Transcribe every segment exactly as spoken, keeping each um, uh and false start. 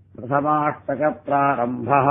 प्रथमाष्टकप्रारम्भः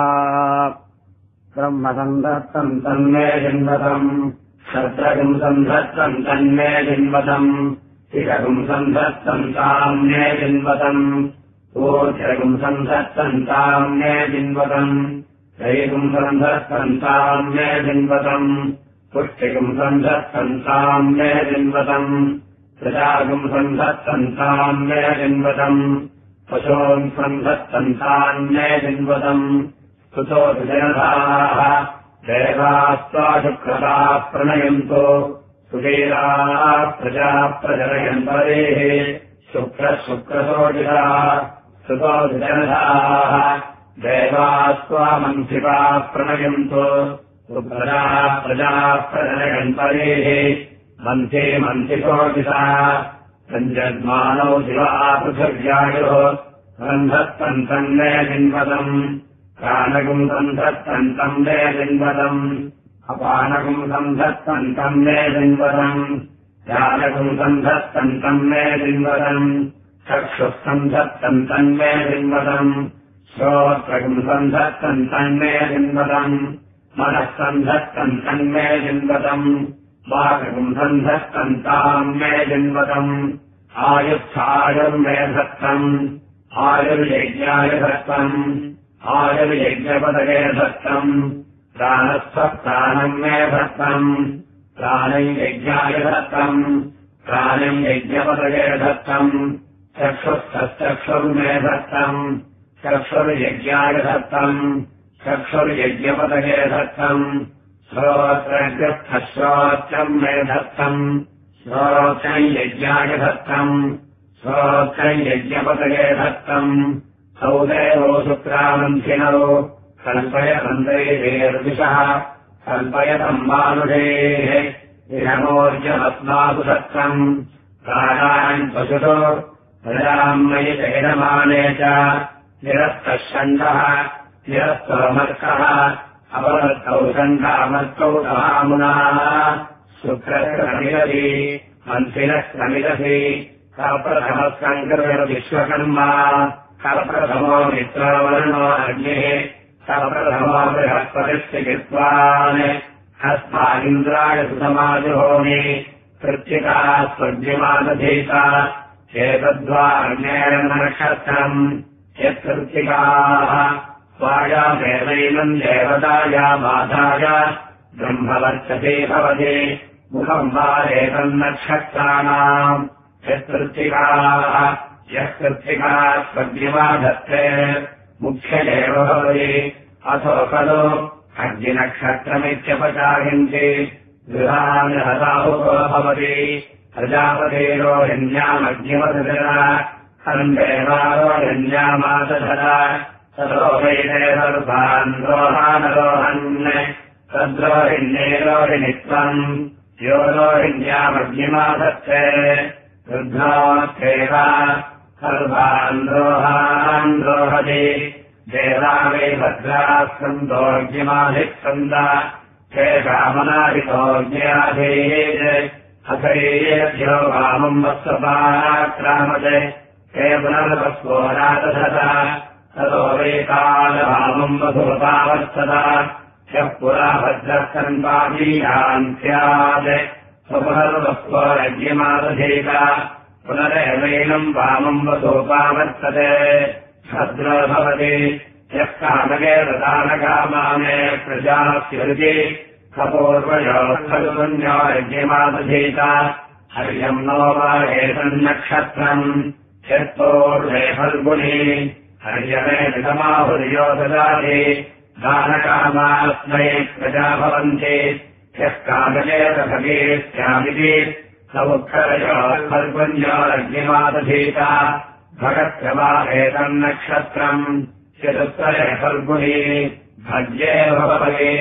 ब्रह्मसन्धत्तम् तन्मे जिन्वतम् शत्रगुम् सन्धत्तम् तन्मे जिन्वतम् शिखगुम् सन्धत्तम् ताम्ये जिन्वतम् ऊर्ध्वगुम् सन्धत्तम् ताम्ये जिन्वतम् दैगुम् सन्धत्तम् ताम्ये जिन्वतम् पुष्टिगुम् सन्धत्तम् ताम्ये जिन्वतम् प्रजागुम् सन्धत्तम् ताम्ये जिन्वतम् पशोम् सन्धत्तम् तान्ये जिन्वतम् स्तुतो विजयधाः देवास्त्वा शुक्रताः प्रणयन्तो सुवीराः प्रजा प्रजनयन्वरेः शुक्रः शुक्रशोचिताः स्तुतो विजयधाः देवास्त्वा मन्थिपाः प्रणयन्तो सुप्रजाः प्रजाः प्रजनयन्वरेः मन्थे मन्थिशोचिताः सञ्जग्मानौ शिवा पृथिव्यायोः सन्धत्तम् तन्मे जिन्वतम् प्राणगुम् सन्धत्तम् तन्मे जिन्वतम् अपानगुम् सन्धत्तम् तन्मे जिन्वतम् ज्ञानगुम् सन्धत्तम् तन्मे जिन्वतम् चक्षुः सन्धत्तम् तन्मे जिन्वतम् श्रोत्रगुम् सन्धत्तम् तन्मे जिन्वतम् मनः सन्धत्तम् तन्मे जिन्वतम् वागुम् सन्धत्तम् ताम्मे जिन्वतम् आयुत्थायुर्मे धत्तम् आयुर्यज्ञाय धत्तम् आयुर्यज्ञपदये धत्तम् प्राणस्थ प्राणम् मे धत्तम् प्राणम् यज्ञाय धत्तम् प्राणम् यज्ञपदये धत्तम् चक्षुस्थश्चक्षुर्मे धत्तम् चक्षुर्यज्ञाय धत्तम् चक्षुर्यज्ञपदये धत्तम् श्रोत्रग्रस्थश्रोत्रम् मे धत्तम् श्रोत्रम् यज्ञाय धत्तम् श्रोत्रम् यज्ञपदये धत्तम् सौ देवो शुक्रामन्थिनौ कल्पयतन्दैवेर्विषः कल्पयतम् मानुषेः इहमोर्जमस्मासु सत्तम् प्राणान् पशुतो प्रजाम् मयि चैरमाने च निरस्तः षण्डः निरस्तमर्कः अपवर्तौ षण्डामर्कौ तमामुनाः शुक्रश्रमिदधि मन्थिनश्रमिदधि कप्रथमः सङ्कृतिर्विश्वकर्मा कप्रथमो मित्रवर्णो अग्निः कप्रथमो बृहस्पतिश्चिकित्वान् हस्तादिन्द्राय सुतमाजुहोमि कृत्तिका स्वर्ग्यमादधीता एतद्वाग्नेन नक्षत्रम् यत्कृत्तिकाः स्वायामेवैनम् देवतायामाधाय ब्रह्मवर्चसे भवति मुखम् वा एतन्नक्षत्राणाम् यत्कृत्तिकाः यः कृत्तिका स्वर्ग्यमाधत्ते मुख्य एव भवति अथो खलु अग्निनक्षत्रमित्यपचायन्ति गृहान् हताहुको भवति प्रजापतेरोहिण्यामग्निमधर हन्देवारोहिण्यामादधर ततो वैने सर्वान् रोहानरोहन् तद्रोहिण्येरोहिणित्वम् यो रोहिण्यामग्निमाधत्ते रुद्धात्तेव सर्वान् रोहान् रोहति देवा वै भद्राः स्कन्दोऽग्निमाधिस्कन्द हे कामनादितोऽग्न्याधेः अथैभ्यो वामम् वत्सपाक्रामते हे पुनर्वस्वो नादधत ततो वै कालवामम् वधूपावर्तत ह्यः पुरा भद्रः कन्पादीयान् स्यात् स्वपुनर्वस्वोरग्निमादधीत पुनरेवैनम् वामम् वधूपावर्तते भद्रो भवति यः कामके ददानकामाने प्रजास्यति कपूर्वयोः खलुन्यो यज्ञमादधीत हर्यम् नो वा एतन्नक्षत्रम् यत्पूर्वे फल्गुनी हर्यमे विधमाहुर्यो ददाति दानकामास्मै प्रजा भवन्ति यः कामके दधीत्यामिति समुत्करयोः फल्गुन्यो यज्ञमादधीत भगत्यवा एतन्नक्षत्रम् चतुस्तरे फल्गुनी भज्ये भवति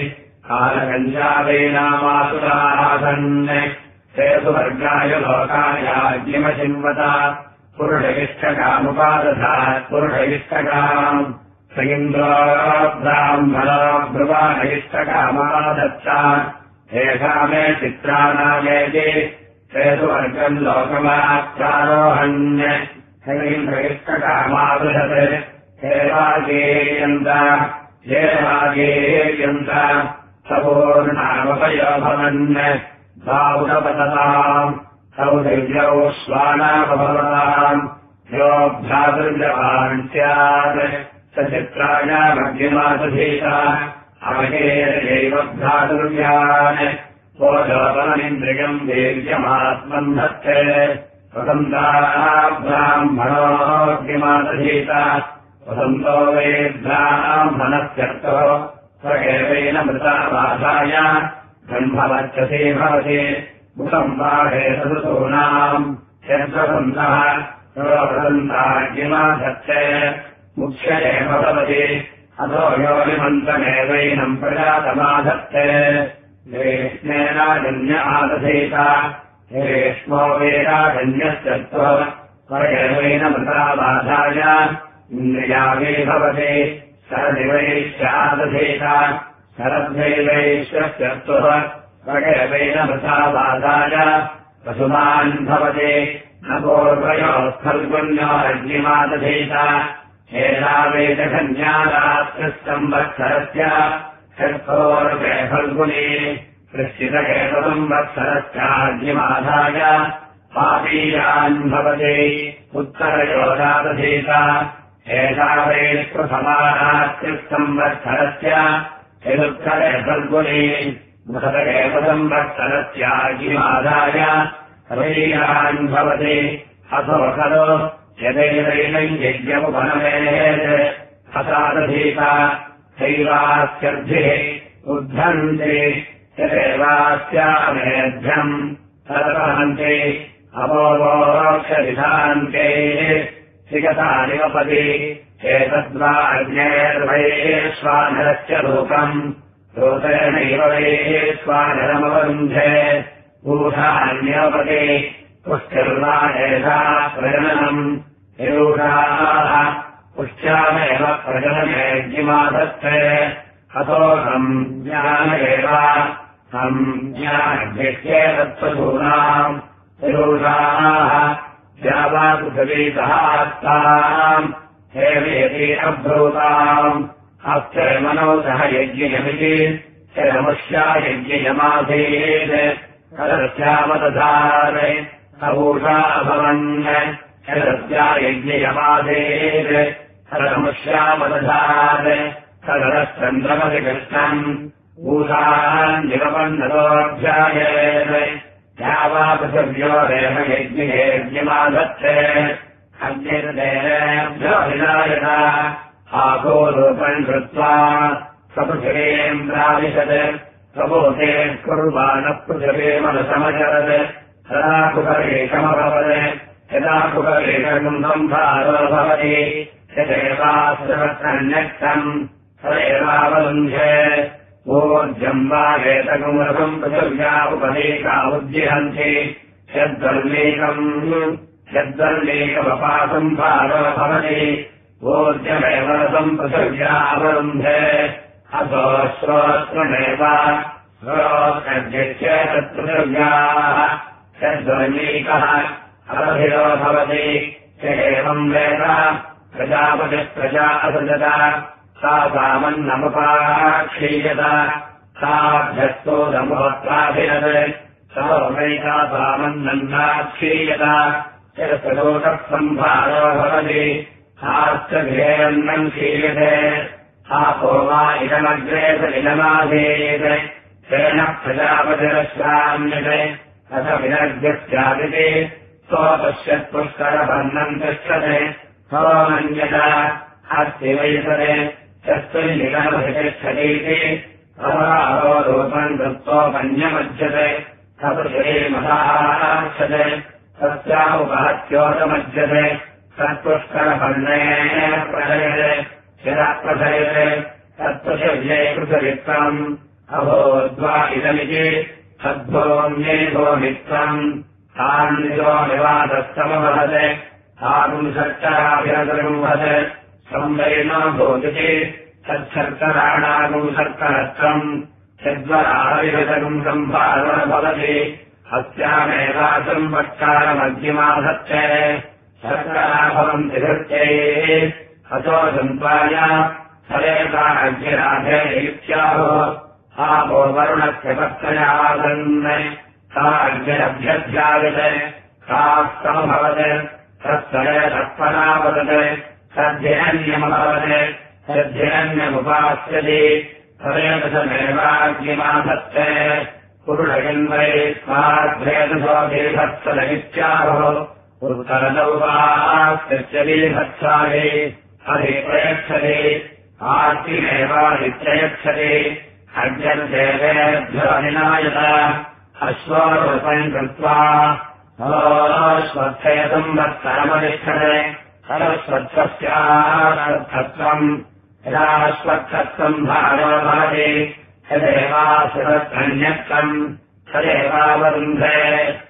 कालगञ्जावैनामासुरासन् ते सुवर्गाय लोकायाज्ञमचिन्वत पुरुषगिष्ठकामुपादधात् पुरुषगिष्ठकाम् स इन्द्रो ब्राह्मणो ब्रुवाणगिष्ठकामादत्त एषा मे चित्राणामेति ते सुवर्गम् लोकमाप्रारोहन् स इन्द्रगिष्ठकामादधत् एवा भागेयन्त ये भागेयन्त सपूर्णामपयो भवन् भावुतपतताम् तौ दिव्यौ स्वानाभवताम् यो भ्रातृजवान् स्यात् स चित्राय मध्यमासधीता अवगेयैव भ्रातृव्यान् ओजोपनिन्द्रियम् वीर्यमात्मन् धत्ते वसन्ताः ब्राह्मणोऽग्निमासधीता वसन्तो वै ब्राह्मणस्यर्थो स्वगेवेन मृताबाधाय ब्रह्मवर्चसे भवति मुखम् बाहे सदृतूनाम् यद्वसन्तः वसन्ताग्निमाधत्ते मुख्य एव भवति अथो योनिमन्तमेवैनम् प्रजातमाधत्ते ग्रीष्मेनाजन्य आदधीता ग्रीष्मो वेदाजन्यश्चत्वो स्वगेवेन मृताबाधाय इन्द्रियागे भवति शरदिवैश्चादधीता शरद्वैवैश्चत्वः स्वगेवेन मृताबाधाय पशुमान् भवति न पूर्वयोः फल्गुन्यो अग्निमादधीता एतावेदघन्यादात्रिसंवत्सरस्य षट्कोर्वे फल्गुने कृष्यितकेतसंवत्सरस्याग्निमाधाय पापीयान् भवति उत्तरयोदादधीता एतावेष्प्रसमानात्रिसंवत्सरस्य यदुत्तरे फल्गुने बृहदकेतसंवत्सरस्याग्निमाधाय रवीयान् भवति अथो खलु यदैनैनम् यज्ञमुपनमेत् हतादधीता हैवास्यर्भिः उद्धन्ति यदेवास्यामेध्यम् तदवहन्ति अपोवोक्षविधान्ते सिगतानिवपति एतद्वा अग्नेर्वैश्वानरस्य रूपम् रूपेणैव वैश्वानरमवरुन्धे ऊषान्योपति पुष्टिर्वा एषा प्रजननम् यूषाः पुष्यामेव प्रजननेज्ञिमाधत्ते अतोऽहम् ज्ञान एव हम् ज्ञानभ्येतत्त्वसूनाम् यूषाः द्यावापृथिवीतहास्ताम् हेवेति अब्रूताम् अस्य मनोसह यज्ञयमिति शरमुष्या यज्ञयमाधीत् तदस्यामदधार अपूषा अभवन् तदस्या यज्ञयमाधेत् तदमुष्यामदधार तदश्चन्द्रमसि कृष्णम् ऊषान्निवपन्नतोऽध्यायेत् यावा पृथिव्यो देव यज्ञयज्ञमाधत्ते अग्निर्देवेभ्यो विनायत आकोरूपम् कृत्वा सपृथिवीम् प्राविशत् प्रबोधे कुर्वाणपृथिवीमनुसमचरत् तदा कुपरेशमभवत् यदा कुपरेशकम् संभारो भवति यदेवाश्रवत्सन्यक्तम् तदेवावलुन्धे ऊर्जम् वा वेतकुमरसम् पृथिव्या उपदेका उज्जिहन्ति यद्वल्मीकम् यद्वल्मीकमपासम्भारो भवति ऊर्जमेव रसम् पृथिव्या अवरुन्धे अथो श्रोत्रमेव श्रोत्रज्येतत्पृथिव्याः यद्वल्मीकः अरभिरो भवति च एवम् वेद प्रजापतिप्रजा असृजत सा सामन्नमुपाक्षीयत साभ्यस्तोदमुत्राभिरत् सोमैका सामन्नन्नाक्षीयत यत्सलोकः सम्भारो भवति हास्यगृहेऽन्नम् क्षीयते आपो वा इदमग्रे स इदमाधेत् तेन प्रजापतिरश्राम्यते अथ विनर्घ्यस्यादिति स्वपश्यत्पुष्करवर्णम् तिष्ठते सोमन्यत अस्ति वैसरे तस्मिन्निगमभितिष्ठतीति अवराहो रूपम् कृत्वोपन्यमज्यते सपृथिवीमदाक्षते तस्या उपहत्योदमज्यते तत्पुष्करवर्णे प्रजयते यदा प्रधयते तत्पृथिव्यै पृथवित्वम् अभोद्वा इदमिति तद्भोम्येभो मित्रम् तान्निजो निवादस्तमवहते तागुम् शर्कराभिरगुम्भत् संवैनो भूतिति तच्छर्कराणागुम् शर्करत्वम् यद्वराभिरगुम् सम्भारो भवति अस्यामेवासम् वक्कारमध्यमाधत्ते शर्कराभवम् तिहृत्यै अतो सन्त्वाय फलेता अग्निराधे इत्याहो आपो वरुणस्य पत्तयासन् सा अग्निरभ्यध्यायते तास्तमभवत् तत्सरे तत्परावदते तद्धिरण्यमभवत् तद्धिरण्यमुपास्यति फलेतसमेवाग्निमाधत्ते पुरुषगिन्वै स्माद्भेदसोऽभिभत्सलमित्याहो उत्तरदौवास्यलीभत्सायै अधिप्रयच्छति आर्तिमेवादित्ययच्छति अग्निर्देवेभ्यो निनायत अश्वरूपम् कृत्वा स्वच्छे संवत्सरमतिष्ठते सरस्वत्सस्यार्थत्वम् यदाश्वत्थत्वम् भारो भवति यदेवासुरन्यत्वम् तदेवावरुन्धे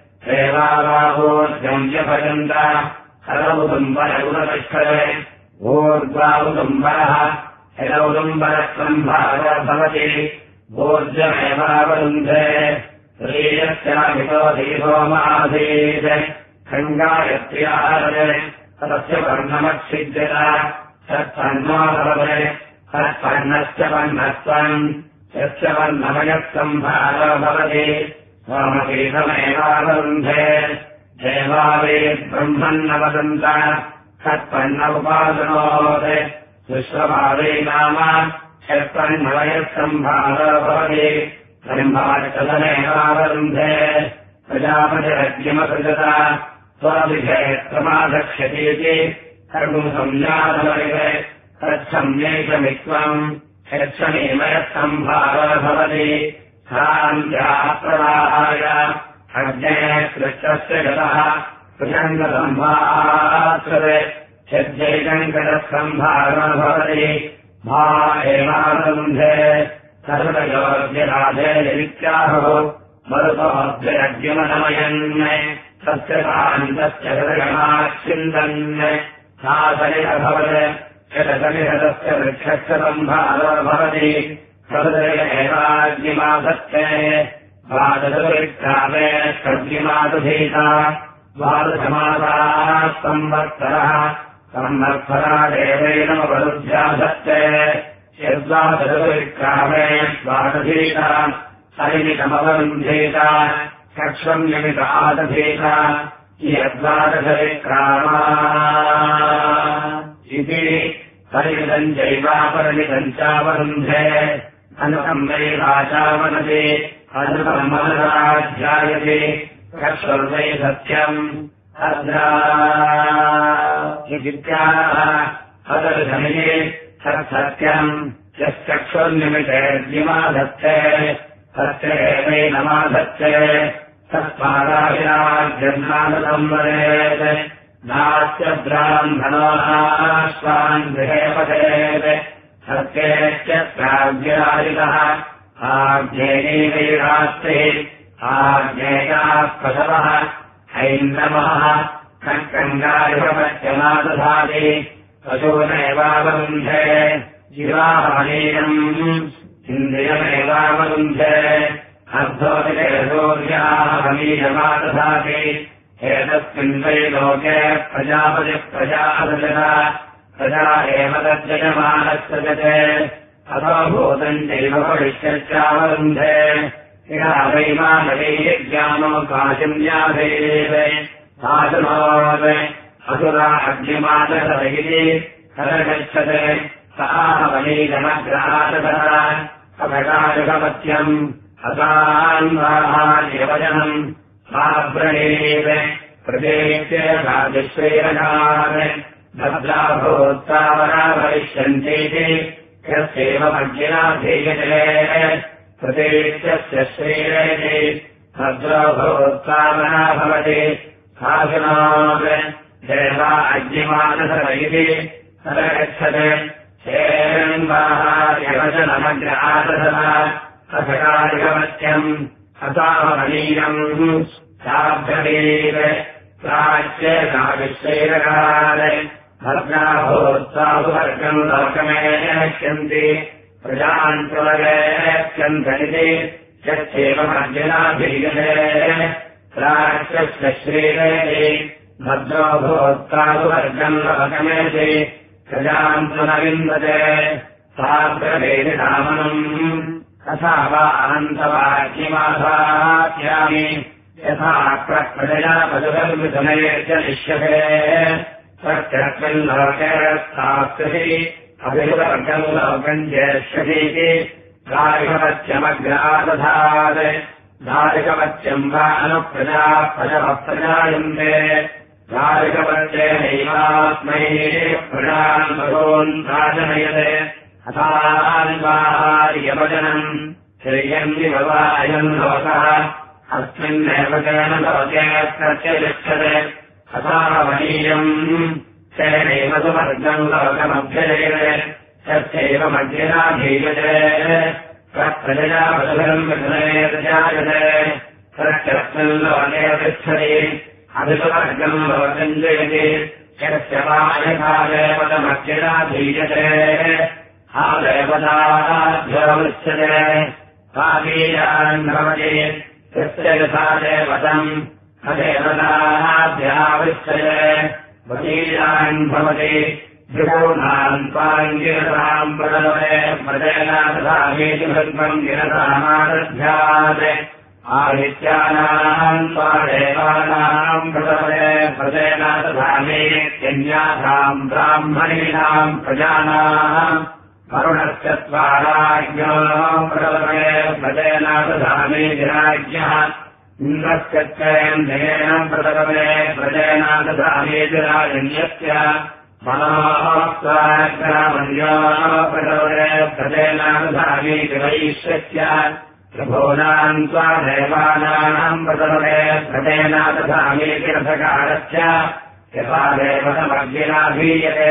देवाबाहोर्गम्यभजन्त हरौदुम्बरौदतिष्ठते ऊर्ध्वावुदुम्बरः यदौदुम्बरत्वम् भारो भवति ऊर्जमेवावरुन्धे श्रीयस्यामितो दीपोमासीत् खङ्गायत्याहरे तस्य वर्णमच्छिद्यत तत्पन्नो भवते तत्पन्नस्य पन्नत्वम् यस्य वर्णमयत्वम् भारो भवति स्वामकीतमेवावरुन्धे देवावेद्ब्रह्मन्न वदन्त तत्पन्न उपासनोत् विश्वभावे नाम यत्पन्नवयत्वम् भारो भवति ब्रह्माचलमेवावरुन्धे प्रजापतिरज्ञमसृजत स्वविधेयत्वमाधक्ष्यतीति कर्तुम् संज्ञातमरिवे तत्सम्येकमित्वम् यत्समीमयत्वम् भारो भवति सान्त्याप्रवाहाय अग्नेः कृष्णस्य गतः कृशङ्कसम्भास्कृते यद्यैकङ्कटसम्भारो भवति मा एवावरुन्धे सर्वयोग्यराधेरित्याहो मरुतोऽभ्यज्ञमनमयन् तस्य कान्तस्य हृदयमाच्छिन्दन् सासनिरभवत् यदसनिहतस्य वृक्षस्य सम्भारो भवति हृदय एवाग्निमाधत्ते द्वादशविक्रामे षड्गिमादधीता द्वादशमासाः संवत्सरः संवत्सरादेवेनमवरुध्याधत्ते यद्वादशविक्रामे द्वादधीता हरिमितमवरुन्धीता कक्षम् यमितादधीता यद्वादशविक्रामा इति परिमितम् चैवापरिमितम् चावरुन्धे अनुतम् वै वाचावनति अनुतम् मनसाध्यायति कक्षुर्वै सत्यम् अद्राः अदर्शमिति तत्सत्यम् यश्चक्षुर्निमितेऽग्निमाधत्ते तस्यैवैनमाधत्ते तत्पादाभिराजन्मानतम् वदेत् नास्य ब्राह्मणोऽश्वान् गृहे पठेत् सत्येत्यत्राज्ञराजितः आज्ञेयैरास्तिः आज्ञेयाः पशवः हैन्दवः कङ्गारिपत्यमादधाति पशूनेवावरुन्धे जीवाहनीयम् इन्द्रियमेवावरुन्धे अर्धोदिसूर्याहनीयमादधाति एतस्मिन् वै लोके प्रजापतिः प्रजासृजत प्रजा एव तज्जयमानस्तजते अतो भूतम् चैव भविष्यच्चावरुन्धे इहा वैमानवैज्ञानो काशिन्याधेव साधुनोत् असुरा अग्निमादशरैः करगच्छते साहवनीजमग्रादतः अभगायुगपत्यम् असान्वाहार्यवचनम् साव्रणेव प्रदेशे राजश्रेरगान् भद्राभूत्तावरा भविष्यन्तीति यस्यैव मज्जिना धीयते प्रदेशस्य श्रेरेति भद्राभूत्तावरा भवति साधुनात् देवा अग्निमानसरैः सरगच्छते शेरन्वाहार्यवचनमग्रादतः अभगायुगपत्यम् असामनीयम् साभ्रवीर प्राच्य नाविश्रेरगान् भद्राभूत्साहुवर्गम् लोकमेष्यन्ति प्रजान्तुलगेष्यन्तरिति यच्छेवमर्जुनाभिगते प्राच्यस्य श्रीरेति भद्रो भूत्साहुवर्गम् लोकमेति प्रजाम् तु न विन्दते साग्रवेदिनामनम् तथा वा अनन्तवाक्यमाधास्यामि यथा प्रजया पशुभिर्मिथुने च निष्यते तस्मिन् लोके स्थास्यति अभिवर्गम् लोकम् ज्येष्यतीति दारिकवत्यमग्रादधात् दारिकवत्यम् वा अनुप्रजा पशवः प्रजायन्ते दारिकवत्येनैवास्मै प्रजान् भगोन् राजनयते अथान्वार्यवचनम् श्रेयन्निव वा अयम् लोकः अस्मिन्नेव तेन लोके प्रत्यलिप्यते अथावनीयम् तेनैव सुवर्गम् लोकमभ्यजयते तस्यैव मध्यनाधीयते तत्प्रजया पशुभिर्मिथुने जायते तस्मिन् लोके तिष्ठति अभिसुवर्गम् लोकम् जयति यस्य वा यथा देवतमध्यनाधीयते हा देवताभ्योमुच्यते पापीयान् भवति यस्य यथा देवतम् अदेवताभ्यावृच्छते वकीयान् भवति भृगूनाम् त्वाम् गिरताम् प्रदवे प्रजेना दधामीति भृग्वम् गिरतामादध्यात् आदित्यानाम् त्वा देवानाम् प्रदवे प्रजेना दधामीत्यन्यासाम् ब्राह्मणीनाम् प्रजानाम् वरुणस्य त्वाराज्ञो प्रदवे प्रजेना दधामीति राज्ञः इन्द्रस्य चेन्द्रेण प्रदवे प्रजेना दधामीति राजन्यस्य मनोस्वाग्रामन्यो प्रदवे प्रजेना दधामीति वैश्यस्य प्रभूनाम् त्वा देवानाम् प्रदवे प्रजेना दधामीति रथकारस्य यथा देवतमग्निनाधीयते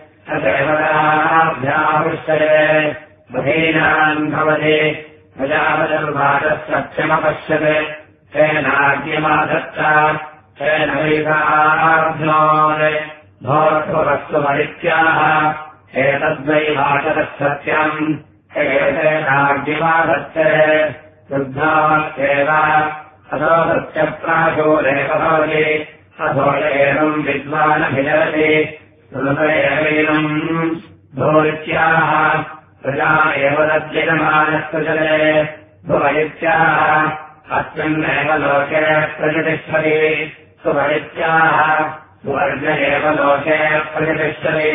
तदेवताभ्यावृष्यते बहीनाम् भवति प्रजापतिर्वाचः सत्यमपश्यते तेनाज्ञमादत्त तेन वैधाभ्योन् भोर्भुवस्तुमरित्याह एतद्वै वाचतः सत्यम् एतेनाज्ञमादत्ते शुद्धास्येव अथो सत्यप्राशोरेव भवति अथो एवम् विद्वानभिजरति सुनतैवैनम् भोरित्याह प्रजा एव तद्यजमानस्तुजले भुवैत्याह अस्मिन्नेव लोके प्रजतिष्ठति सुभैत्याह सुवर्ग एव लोके प्रजतिष्ठति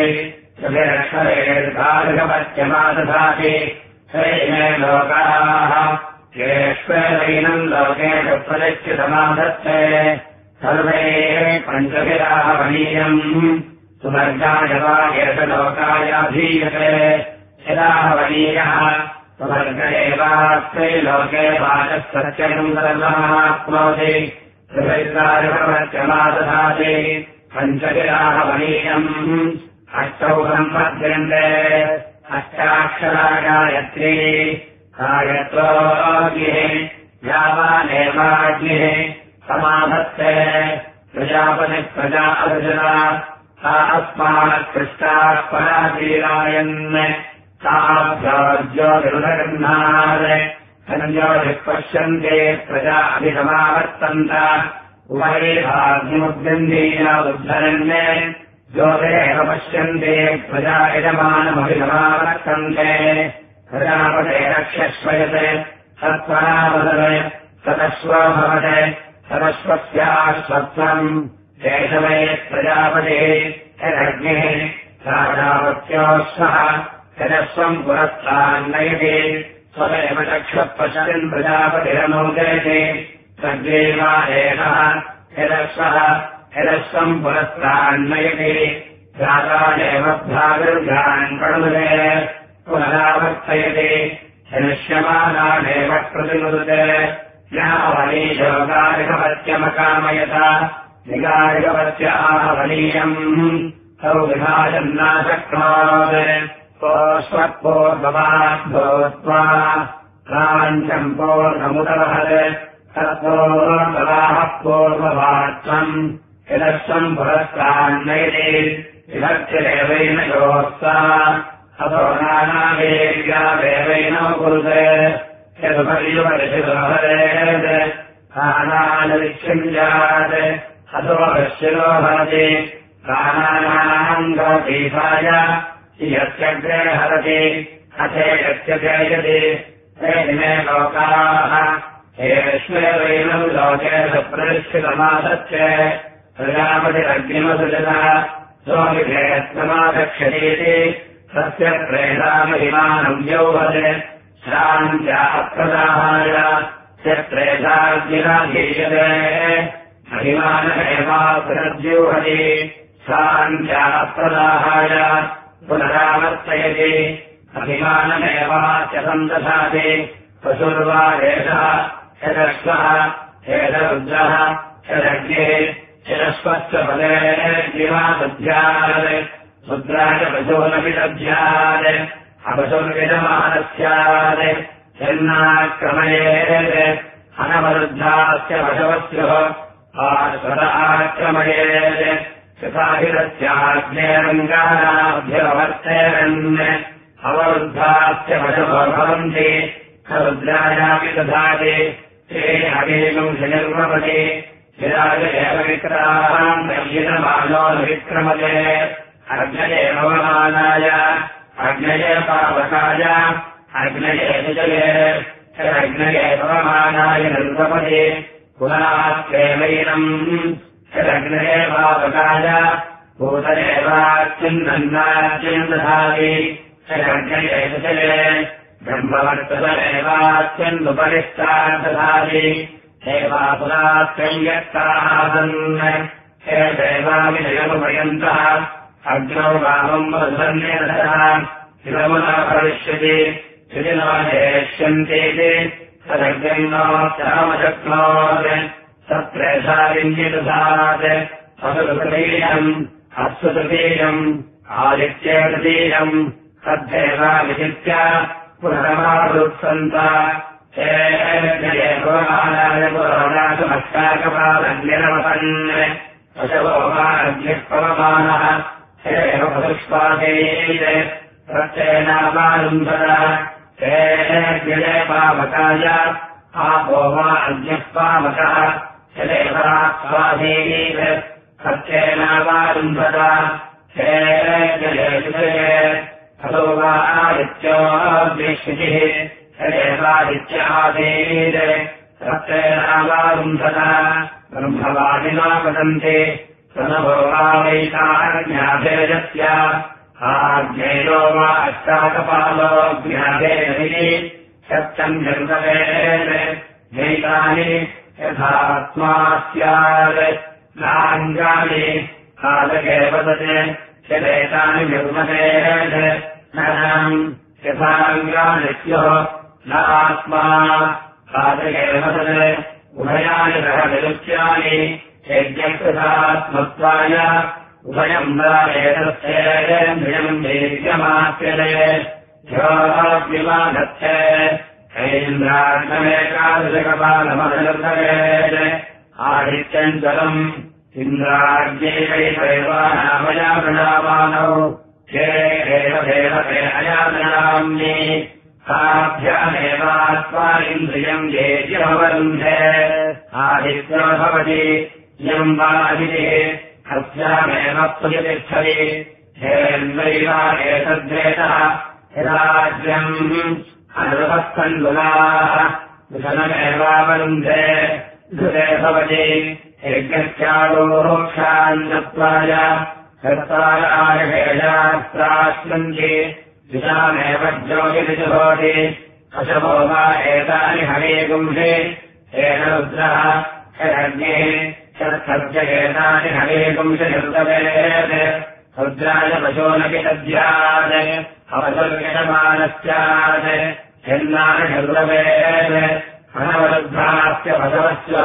सुभिरक्षरेर्गार्गवत्यमादधाति हैमे लोकाः येष्वेनैनम् लोकेषु प्रदक्षितमादत्ते सर्वे पञ्चभिराहवनीयम् सुवर्गाय वा एष लोकायाधीयते यदाहवनीयः सुवर्ग एवास्मै लोके वाचः सत्यम् सर्वमाप्नोति सुभैर्गार्गवत्यमादधाति पञ्चभिराहवनीयम् अष्टौ सम्पद्यन्ते अष्टाक्षरा गायत्री गायत्रोऽग्निः यावानेवाग्निः समाधत्ते प्रजापतिः प्रजा अर्जुना सा अस्मात्पृष्टाः पराजीरायन् ताभ्योज्योतिरुदगन्धात् सञ्ज्योतिः पश्यन्ते प्रजा अभिसमावर्तन्त उभयेभाग्निमुद्गन्धीना उद्धरन्ने ज्योतेः पश्यन्ते प्रजा यजमानमभिसमावर्तन्ते प्रजापते रक्षस्वयते सत्परावदते सदस्वो भवते सदस्वस्याश्वत्वम् केशवे प्रजापतिः यदग्निः राजावत्योः सह यदस्वम् पुरस्तान्नयति स्वमेव चक्षुःपश्यन् प्रजापतिरनोदयति तद्देवा एषः यदस्वः यदस्वम् पुरस्तान्नयति राजानेव भ्रातृभ्रान् प्रणुदे पुनरावर्तयति शनिष्यमानानेव प्रतिनुदते यावनीशो गार्गवत्यमकामयत निगार्गवत्य आहवनीयम् तौ विभाजन्नाशक्नोत् कोऽस्वत्पूर्वमात् भूत्वा काञ्चम् पूर्णमुदवहत् तत्पूर्ववाहः पूर्ववात्वम् यदस्वम् पुरस्तान्नयति विभक्तिरेवैन योक्ता अतो नानावेद्या देवैनो कुरुते यदुपर्युपरिषिदोहरेत् आनानविच्छिञ्जात् अथो वश्यरो भवति प्राणानाम् गौतीसाय यस्यग्रे हरति अथे यस्य जयति ते इमे लोकाः हेष्वेवैनम् लोके सुप्रतिष्ठितमादच्च प्रजापतिरग्निमसृजतः सोऽविधेयत्वमादक्षतीति तस्य प्रेतामहिमानम् यौवते श्रान्त्याप्रदाहाय त्रेधाग्निराधीयते महिमानमेवाप्रद्यूहति श्रान्त्याप्रदाहाय पुनरावर्तयति अभिमानमेवास्य सन्दधाति पशुर्वा एषः यदश्वः हेदरुद्रः यदग्निः यदश्वश्च पदे जीवादध्यात् रुद्राय पशूनपि दध्यात् अपशुर्विदमानः स्यात् यन्नाक्रमयेत् अनवरुद्धास्य पशवस्युः आश्वत आक्रमयेत् कृताभिरस्याग्नेरङ्गानाभ्यवर्तेरन् अवरुद्धास्य पशवो भवन्ति रुद्रायापि दधाति ते अवेगम् निर्वपति विराज एव विक्राम् निर्यमानो विक्रमते अग्नये भवमानाय अग्नये पावकाय अग्नये विजये यदग्नये भवमानाय निर्वपति पुनरात्रेवैनम् यदग्नये पावकाय भूतरेवाच्चिन्नन्नाच्चिन् दधाति यदग्नये विजये ब्रह्मवर्तमेवाच्यन्नुपरिष्टान् दधाति देवापुरात्यङ्गत्तासन् हे देवाविजयमुपयन्तः अग्नौ वामम् वधन्यतः शिवमुना भविष्यति यदि न हेष्यन्तीति तदग्नो श्यामशक्नोत् सत्रेषाविन्यदधात् असुतृतीयम् अस्तुतृतीयम् आदित्ये तृतीयम् तद्धेवाविचित्य पुनरमावृत्सन्त हे भगवानाय पुरोणासुमष्टाकपालन्यरवसन् पशवो वा अग्निः पवमानः हे पुष्पादेः प्रत्ययनामारुन्धर हे ज्ञे पावकाय आपो वा अग्निः पावकः यदेवास्वाधीः प्रत्ययनामारुन्धर हे ज्ञे हतो वा आदित्योऽग्निश्चितिः यदेवादित्यादेः प्रत्ययनामारुन्धर ब्रह्मवादिना वदन्ति तनुभो वा वैताज्ञाभेदस्य आज्ञेयो वा अष्टाकपालो ज्ञाभेदि सत्यम् निर्ववेत् नैतानि यथात्मा स्यात् नाङ्गानि कालके वदते यदेतानि निर्ववेत् नम् यथाङ्गानि स्युः न आत्मा कालके वदते उभयानि सह विरुच्यानि यज्ञकृतात्मत्वाय उभयम् वा एतस्येन्द्रियम् दीर्घमाप्यते ह्योऽग्निमागच्छे ऐन्द्राग्नमेकादशकपालमनुर्भवेत् आदित्यम् जलम् इन्द्राग्नेयैवैवानामया प्रजामानौ हे एव देवते अयातनाम्नि ताभ्यामेवात्मा इन्द्रियम् येज्यमवरुन्धे आदित्यो भवति यम् वादिः अस्यामेव प्रतिष्ठति हेन्वैवा एतद्वेदः यदाज्यम् अनुपस्कण्डुलाः विषणमेवावरुन्धे धृते भवति यज्ञस्यालोक्षान्नत्वाय कर्ताराय वेदास्त्राश्रन्ति दिशामेव ज्योतिर्जुहोति पशवो वा एतानि हवेगुंसि येन रुद्रः यदग्निः यत्सर्ज एतानि हवेगुंसि निर्गवेत् रुद्राय पशोनपि दद्यात् अवसर्यमानस्यात् यन्नानि निर्गवेत् अनवरुद्धास्य पशवस्योः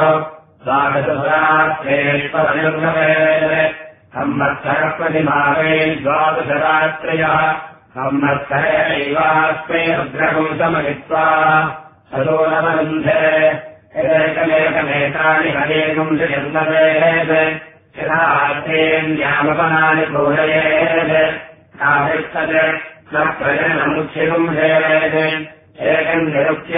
द्वादशरात्रेष्वनिर्गवेत् संवत्सरः प्रतिमावे द्वादशरात्रयः संवत्सरेणैवास्मै रुद्रपुंसमहित्वा सदोनवरुन्धे यदेकमेकमेकानि हवेगुंसि निर्गवेत् यथा आर्तेन्यामपनानि पूरयेत् नाभिस्तत् न प्रजनमुच्छिगुंसेत् एकम् निरुच्य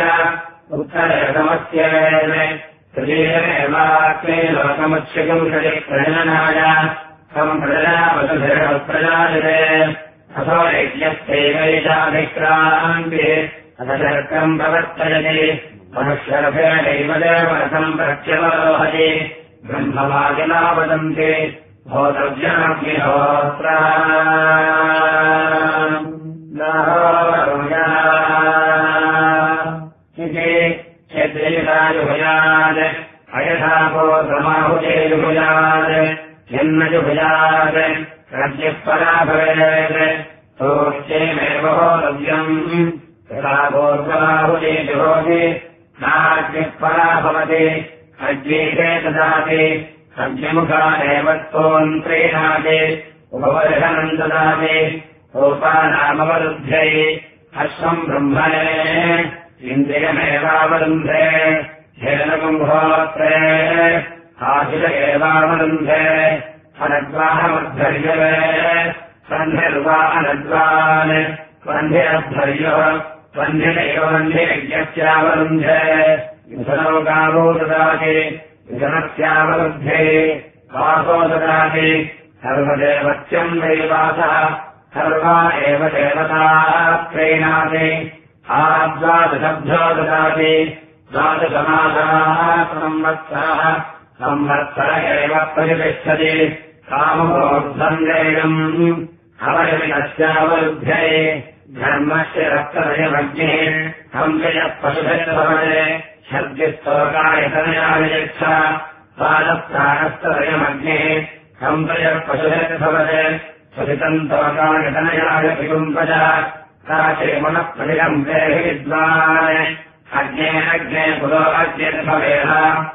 उत्तरकमस्येत् तृतीयमेवास्मै लोकमुच्छिगुंसति प्रजननाय तम् प्रजापतिभिरप्रजायते अथो यज्ञस्थैवैजाभिक्रान्तिः अथ शर्कम् प्रवर्तयति मनुष्यर्भेणैव देवरथम् प्रत्यवरोहति ब्रह्मवादिना वदन्ति भोतव्यमग्निहोत्रा इति यद्रियुगायुभुजात् अयथापोत्रमाहुतेयुभुजात् यन्नजुभुजात् रज्ञः परा भवेत् सोच्येमेव होतव्यम् यथा पूर्वमाहुतेजुहोति नाग्निः परा भवति अज्ञेते ददाति अग्निमुखा एव त्वन्त्रीणाति उपवर्षणम् ददाति रूपानामवरुध्ये अश्वम् ब्रह्मणे इन्द्रियमेवावरुन्धे हेनकुम्भोत्रे आशिष एवावरुन्धे अनद्वाहमध्वर्यवे वह्निर्वा अनद्वान् वह्निरध्वर्यः वह्निरेव वह्निर्यज्ञस्यावरुन्धे विधनौ गावो ददाति विधनस्यावरुध्ये वासो ददाति सर्वदेवत्यम् दैवासः सर्वा एव देवताः प्रीणाति आद्वादशब्दो ददाति द्वादशमासाः संवत्सरः संवत्सर एव प्रतिष्ठति कामोर्ध्वम् अवयविनस्यावरुध्ये धर्मस्य रक्तदयमग्निः हंसयः पशुभवते शब्दिस्तोकायतनयावियच्छ पादस्थानस्तदयमग्निः हंसयः पशुभवते स्वसितम् तोकायतनयाय विकुम्पज काचिमनः प्रतिकम्पे विद्वान् अग्ने अग्ने पुरो अग्निर्भवेह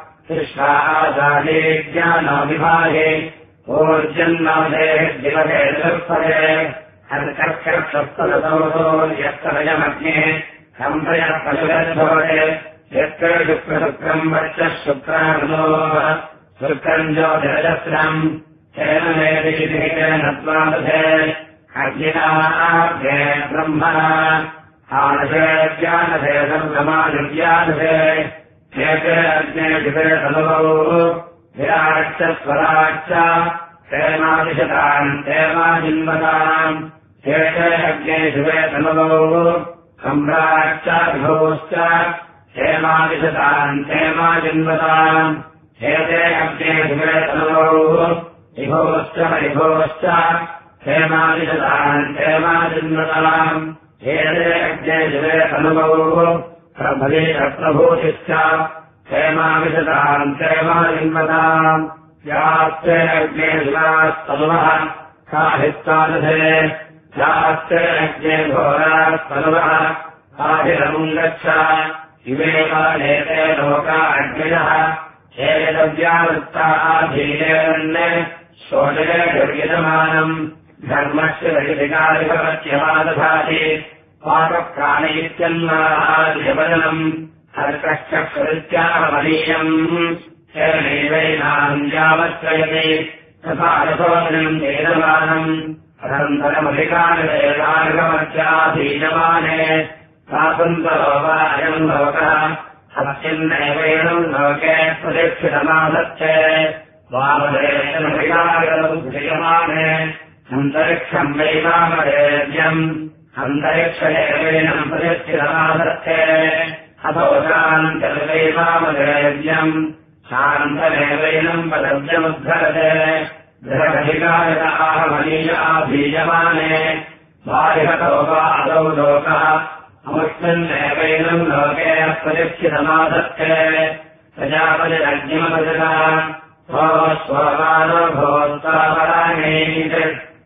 तिष्ठासादे ज्ञानाविभागे ऊर्जन्नादेः दिवसे दर्पदे हर्कर्कक्षस्तदसौतो यस्तदयमग्निः हंसयः पशुभवते यत्र शुक्रशुक्रम् वर्चः शुक्रार्णोः शुक्रम् ज्योतिरजस्रम् तेन वेदितेन द्वादशे अग्निनाग्ने ब्रह्मणा आनशे ज्ञानसे सर्वमानुज्ञानसे एके अग्ने शिवे तनुभौ विराट्च स्वराच्च हेमादिशताम् हेमाजिन्वताम् एके अग्ने शिवे तनुभौ सम्राट्च विभोश्च हेमादिशताम् हेमाजिन्वताम् एते अग्ने शिवे तनुभौ विभोश्च विभोश्च हेमादिशताम् हेमाजिन्वताम् एते अग्ने शिवे तनुभौ प्रभवे प्रभूतिश्च हेमाविशताम् हेमाजिन्वताम् यास्ते अग्ने शिवास्तनुवः काहिस्तादधे यास्ते अग्ने घोरास्तनुवः काहिरमुम् गच्छ इमे कालेते लोका अग्नयः हेयदव्यावृत्ताधीरेण शोचने दुर्यजमानम् धर्मस्य वैदिकारिकवत्यमादधाति पाकप्राणैत्यन्नाहार्यवदनम् हर्कश्चक्षुरित्याहमनीयम् हेनैवैनाम् यावत्रयते तथा रसोदनम् वेदमानम् अनन्तरमधिकारिवेदार्गमत्याधीयमाने स्वातन्त्रो वा अयम् लोकः सत्यन्नैवैनम् लोके प्रतिष्ठितमादत्ते वामदेशमधिकारिगमुद्रियमाने अन्तरिक्षम् वैवामदेव्यम् अन्तरिक्षदेवेनम् प्रतिष्ठितमादत्ते अथो शान्तर्वैवामदेव्यम् शान्तदेवैनम् पदव्यमुद्धरते गृहधिकारिताहमनीयाधीयमाने बालिहतो वा अदौ लोकः अमुष्मिन्नेवैनम् लोके प्रतिष्ठितमादत्ते प्रजापतिरज्ञमवदता स्वमानो भोत्तापराणैः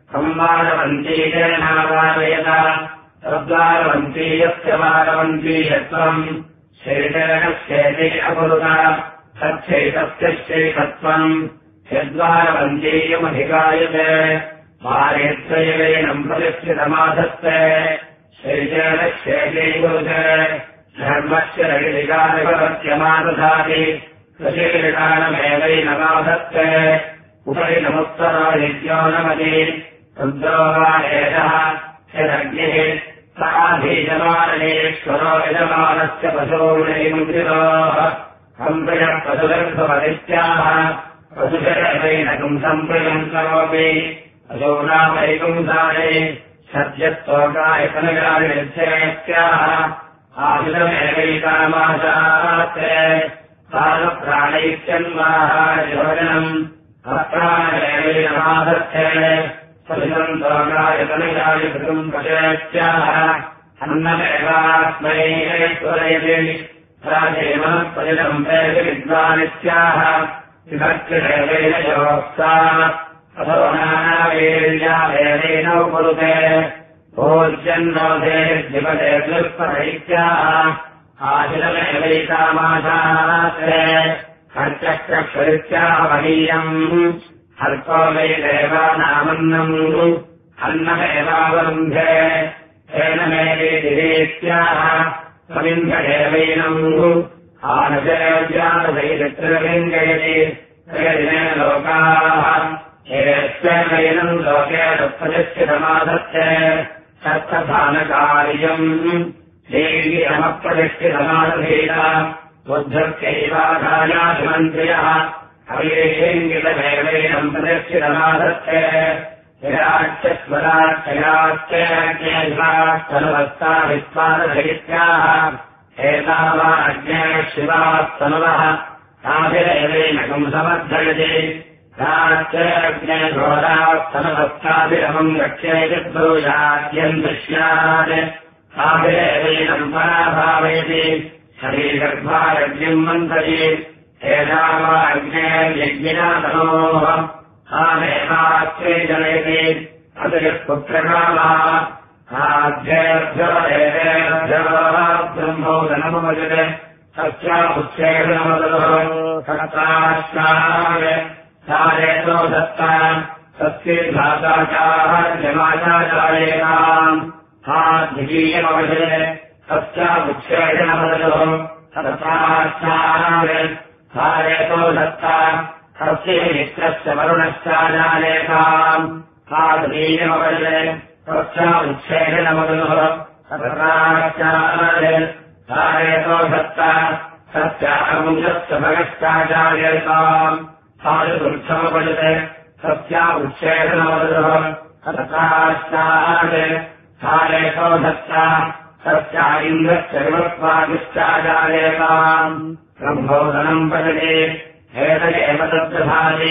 संवादवन्तीकेनावारयत तद्वारवन्तीयस्य वारवन्तीयत्वम् शैतेनश्चेति अकुरुत तच्छैतस्य शैतत्वम् यद्वारवन्तीयमधिकायते वारेत्रयवेनम् प्रतिष्ठितमाधत्ते शैतेनश्चेति कुरुते धर्मस्य रैलिकारिपत्यमादधाति प्रशीलकालमेवैनमाधत्ते उपरि नमुत्तरो नित्यो नमति रुद्रो वा एषः यदग्निः स आधीयमानेश्वरो यजमानस्य पशूनैमुद्रिरोः हम्प्रयः पशुगर्भवदित्याः वसुदेवैनकम् सम्प्रियम् करोमि असौ नामैकुंसारे सद्यस्तोकाय कनगादिच्छेत्याः आयुधमेवैकामाशास्ते कालप्राणैत्यन्वाहायोजनम् अप्राणेवैनमाधत्ते सलितम् तोकाय कनगाय कृतम् पचेत्याः अन्नमेवास्मै स्वरयति राजेमपरिणम् वेद विद्वानित्याह विभक्तिरेवेन योक्ता अथो नानावीर्यावेनौ कुरुते भोज्यन्नोदे जिवते दुष्पदैत्याः आशिरमेवैकामाशास्ते हर्चक्रक्षरित्याह महीयम् हर्को वै देवानामन्नम् अन्नमेवावरुन्धे तेन मे वीतिरीत्याह समिन्धेवैनम् आनजयज्ञानदैरित्रलिङ्गयति तेन लोकाः एतेनैनम् लोके प्रतिष्ठितमाधत्ते सत्तधानकार्यम् देवीरमप्रतिष्ठितमाधीत बुद्धत्यैवाधायाधिमन्त्रियः हरिङ्गितमेवैनम् प्रतिष्ठितमाधत्ते विराट्यस्वराक्षयात्यज्ञास्तनुवस्ता विस्वादधयित्याः एतावा अज्ञे शिवास्तनुवः ताभिरेवैनकम् समर्थयति राष्ट्रज्ञे घोरास्तनुवस्ताभिरमम् रक्षेति ब्रूयाद्यम् दृश्यात् ताभिरेवैनम् पराभावयति शरीरगर्भारज्ञम् मन्त्रयि एतावा अज्ञे यज्ञिना तनोः आमेवास्त्रे जनयति अतयः पुत्रकामः आद्येभ्यो देवेभ्यो ब्रह्मोदनमवजते तस्यामुच्छेदनमदः सत्ताश्चाय सारेतो दत्ता तस्ये धाताचार्यमाचाचार्येणाम् आद्वितीयमवजते तस्यामुच्छेदनमदः सत्ताश्चाय सारेतो दत्ता तस्य मित्रस्य वरुणश्चाजालेकाम् आद्वीयमवजते तस्यामुच्छेदनमदः सत्राचार्य सारेतो दत्ता तस्यामुञ्जस्य भगश्चाजालेकाम् आदुर्धमवजते तस्यामुच्छेदनमदः सत्राचार्य सारेतो दत्ता तस्या इन्द्रस्य विवक्त्वादिश्चाजालेकाम् ब्रह्मोदनम् भजते एतदेव तद्दधाति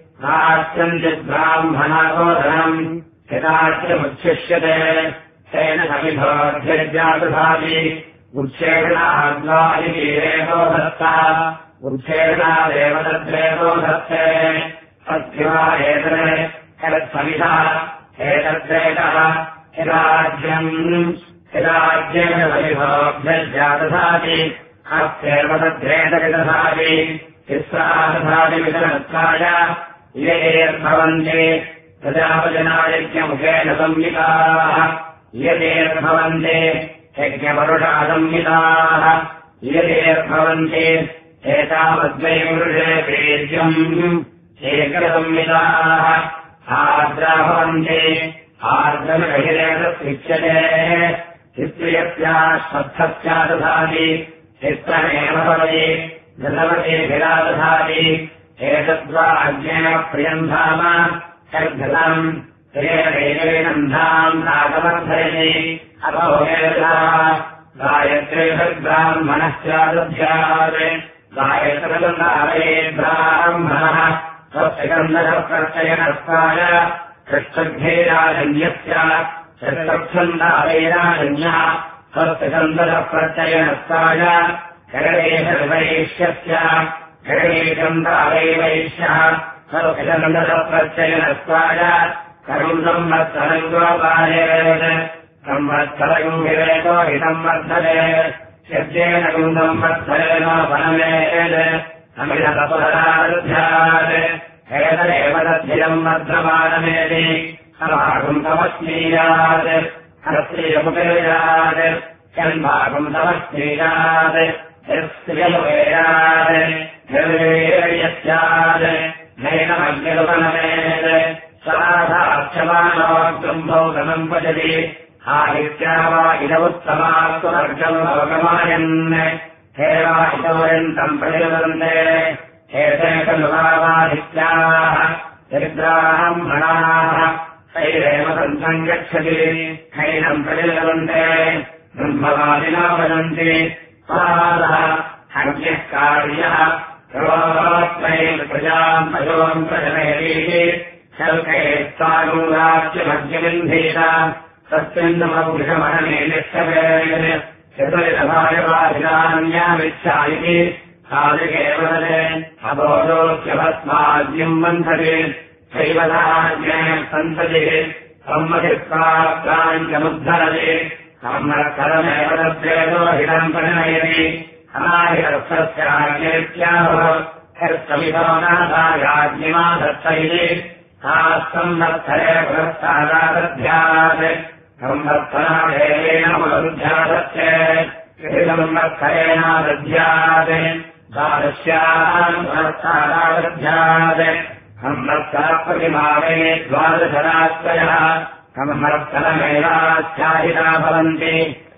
नास्त्यञ्चिद्ब्राह्मणागोधनम् यदाच्यमुच्छिष्यते तेन समिधोऽध्यजादधाति उच्छेदनाद्वादिवीरेतो दत्ता उच्छेदनादेव तद्रेतो दत्ते तद्विवा एतरे यत्समिधः एतद्रेतः यदाज्यम् यदाज्येन समिधोऽभ्यजादधाति अत्येव तद्रेतविदधाति तिस्राधादिविदनत्वाय यदेर्भवन्ते प्रजापजनायज्ञमुखेन संहिताः यदेर्भवन्ते यज्ञवरुषासंहिताः यदेर्भवन्ते एतावद्वै पुरुषे वीर्यम् एकसंहिताः आर्द्राभवन्ते आर्द्रमहिरेतुच्यते चित्रियस्याश्वत्थस्यादधाति चित्रमेव भवति दशवते विरादधाति एतद्वा अज्ञेन प्रियम् धाम षड्घृतम् तेनैनम् धाम् नागमर्थयति अभोगेतः गायत्रीषद्ब्राह्मणश्चादध्यात् गायत्रगन्धावये ब्राह्मणः स्वस्यगन्धप्रत्ययनस्ताय षष्ठभ्येराजन्यस्य षष्ठच्छन्दावैराजन्यः स्वस्यगन्धप्रत्ययनस्ताय शरणेशवैश्यस्य शरणेशन्दावैवैश्यः सर्वशन्दप्रत्ययनस्ताय करुम् संवत्सरम् गोपायेत् संवत्सरम् विवेको हि संवर्धते यद्येन कुम् संवत्सरेणोपनमेत् अमिततपरारुध्यात् एतदेव तद्धिरम् वर्धमानमेति समागुम् तमस्मीयात् हस्त्रियमुपेयात् यन्भागुम् तमस्मीयात् यस्त्रियमुपेयात् निर्वेयस्यात् नैनमग्निरुपनमेत् सदाक्षमानोऽग्रम्भौगमम् पचति आदित्या वा इदमुत्तमास्तु अर्गम् अवगमायन् हे वा इतोऽयन्तम् प्रतिवदन्ते एते खलु वावादित्याः दरिद्राह्मणाः तैरेव सन्तम् गच्छति हैनम् प्रतिलभन्ते ब्रह्मवादिना वदन्ति पादः हर्यः कार्यः सर्वोत्तैः प्रजाम् पयोम् प्रजनयतीः शल्के स्वागुराज्यमद्यमिन्धीत तस्मिन्नमवृषमहने निष्ठवेत् चतुर्लभायवादिनान्यामिच्छा इति साधिके वदने अबोधोऽप्यभस्माद्यम् बन्धते शैवदाज्ञे सन्ततिः सम्मतिप्राप्ताञ्चमुद्धरति सम्मत्करमेव तद्वेदो हितम् परिणयति अनाहिरर्थस्याज्ञेत्याहो हर्षमितो नादायाज्ञिमादत्त इति संवत्सरे पुरस्तादादध्यात् संवत्सरादेवेन पुनरुध्यादत्ते संवत्सरेणादध्यात् द्वादश्याम् पुरस्तादादध्यात् संवत्सरप्रतिमावे द्वादशरात्रयः संवत्सरमेवाध्याहिता भवन्ति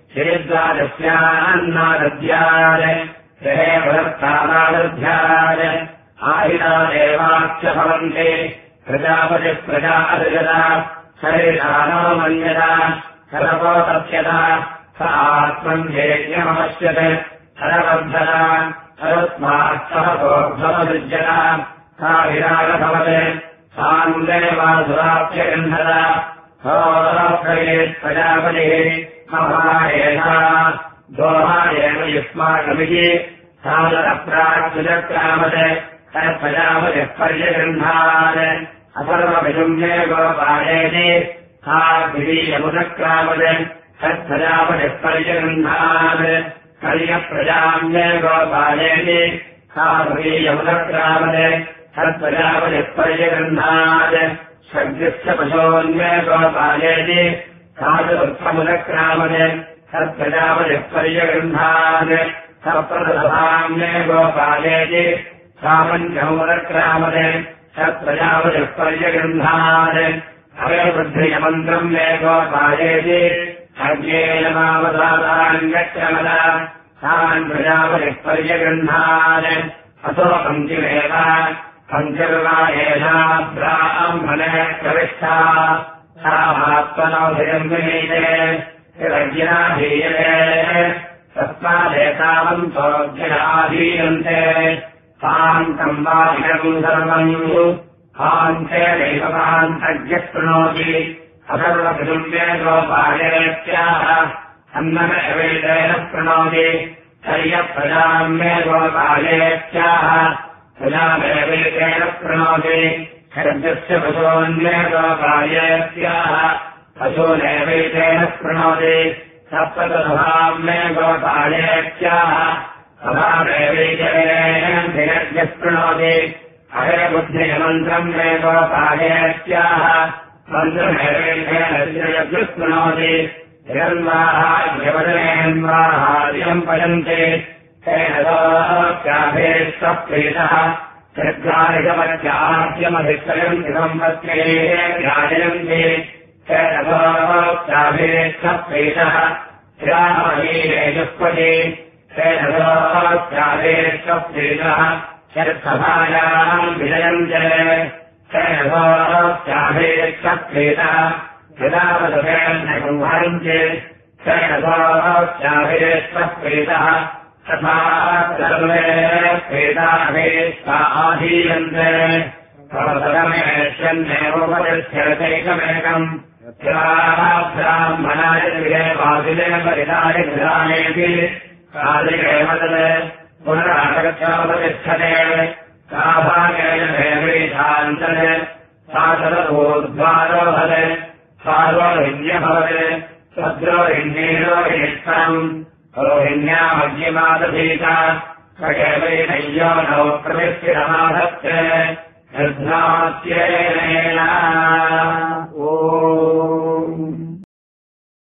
श्रीद्वादश्यान्नादध्यात् गृहे पुरस्तादादध्यात् आहितादेवाच्च भवन्ति प्रजापतिः प्रजा अर्जता शरीरानो मन्यता सर्वोपत्यता स आत्मन्येयमपश्यत् सरवर्धता सरस्मात्सह सोऽभवसृज्यता सा विरागभवत् सान्देवासुराप्यगन्धता सोऽप्रेत् प्रजापतिः महायेषा दोहायेन युष्माकमिति सादरप्राक्तुजक्रामत् तत्प्रजापतिः पर्यगृह्णात् अथर्वविजुम्ने गोपालेति सा गिरीयमुदक्रामत् तत्प्रजापतिः पर्यगृह्णात् कल्यप्रजाम्ने गोपालेति सा गिरीयमुदक्रामत् तत्प्रजापतिः पर्यगृह्णात् षड्युश्च पशोन्मे गोपालेति सा चतुर्थमुदक्रामत् तत्प्रजापतिः पर्यगृह्णात् सप्तदशाम्ने गोपालेति सा पञ्चमुदक्रामत् तत्प्रजापतिः पर्यगृह्णात् अवयवृद्धियमन्त्रम् मे गोपालेति अज्ञेन मामदातान्यक्रमद तान् प्रजापतिः पर्यगृह्णात् अथो पञ्चमेव पञ्चर्वा एषा ब्राह्मणे प्रविष्टा सा महात्मनोऽभिजम् विनीते यदज्ञाधीयते तस्मादेतावन्तोऽज्ञाधीयन्ते तान्तम् वादिकम् सर्वम् हान्ते दैवकान्तज्ञः शृणोति अथर्वकुटुम्बे गोपालेत्याह अन्नमेवेदेन शृणोति शर्यप्रजाम् मे गोपालेत्याह प्रजामेवेदेन शृणोति शर्यस्य पशोन्मे गोपालेत्याह पशूनेवेदेन शृणोति सप्तदशाम् मे गोपालेत्याह सभामेवेदेन धिरज्ञः शृणोति अहरबुद्धिमन्त्रम् मे गोपालेत्याह मन्त्रमेवेदेन धिरज्ञः शृणोति हिरण्वाहार्यवदनेन्वाहार्यम् पयन्ते तेन लोक्याभेष्टप्रीतः चर्गारिकमध्याद्यमधिष्ठयन्ति संवत्सरे ध्यायन्ति तेन लोक्याभेष्टप्रीतः श्रामहीरेजुष्पति तेन लोक्याभेष्टप्रीतः शर्सभायाम् विजयन्ते तेन लोक्याभेष्टप्रीतः यदावदुपेन्नसंहरन्ति तेन लोक्याभेष्टप्रीतः तथा सर्वे प्रेताभेष्टा आधीयन्ते प्रवदमेष्यन्नेवोपतिष्ठ्यैकमेकम् ब्राह्मणाय वासिले परिधाय विधानेति कालिके वदत् पुनरागच्छोपतिष्ठते साभागेन देवीशान्तत् सा तदूर्ध्वारोहत् सार्वहिन्यभवत् सद्रोहिण्येरोहिष्टम् रोहिण्यामज्ञमादधीता सकेवैनय्यो नौ प्रतिष्ठितमाधत्ते निर्ध्नात्येन